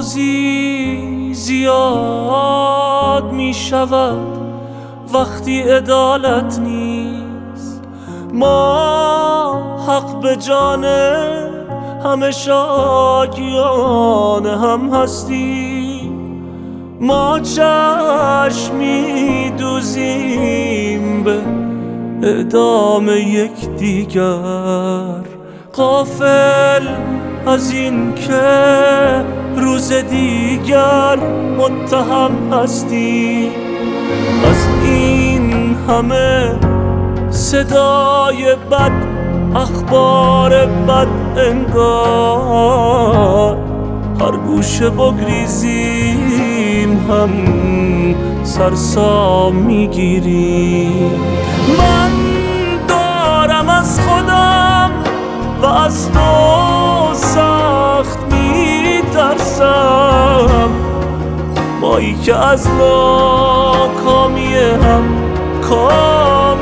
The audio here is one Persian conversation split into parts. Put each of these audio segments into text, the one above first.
قاضی زیاد می شود وقتی عدالت نیست. ما حق به جان همه شاکیان هم هستیم. ما چشم می دوزیم به اعدام یکدیگر، غافل از این که روز دیگر متهم هستیم. از این همه صدای بد، اخبار بد انگار، هر گوشه بگریزیم هم سرسام میگیریم. من دارم از خودم و از تو سخت میترسم، مایی که از ناکامی هم کام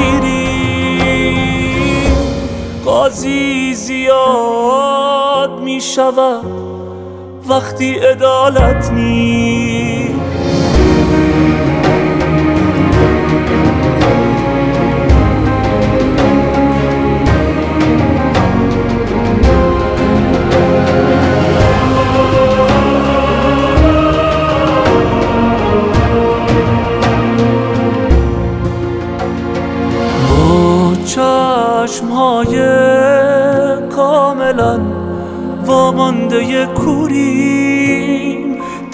میگیریم. قاضی زیاد میشود وقتی عدالت نیست. چشم‌های کاملا وامانده کوریم،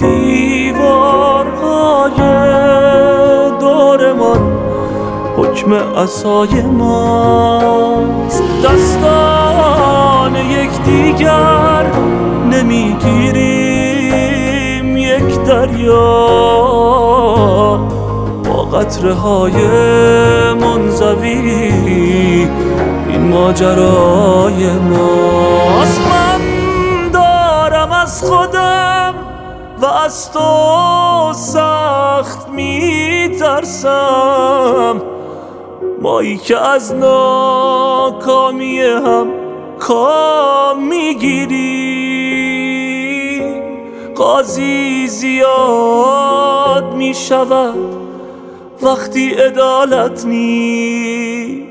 دیوارهای دورمان حکم عصای ماست. دستان یکدیگر نمیگیریم یک دریا، قطره های منزوی این ماجرای ماست. من دارم از خودم و از تو سخت میترسم، مایی که از ناکامی هم کام میگیریم. قاضی زیاد میشود وقتی عدالت نیست.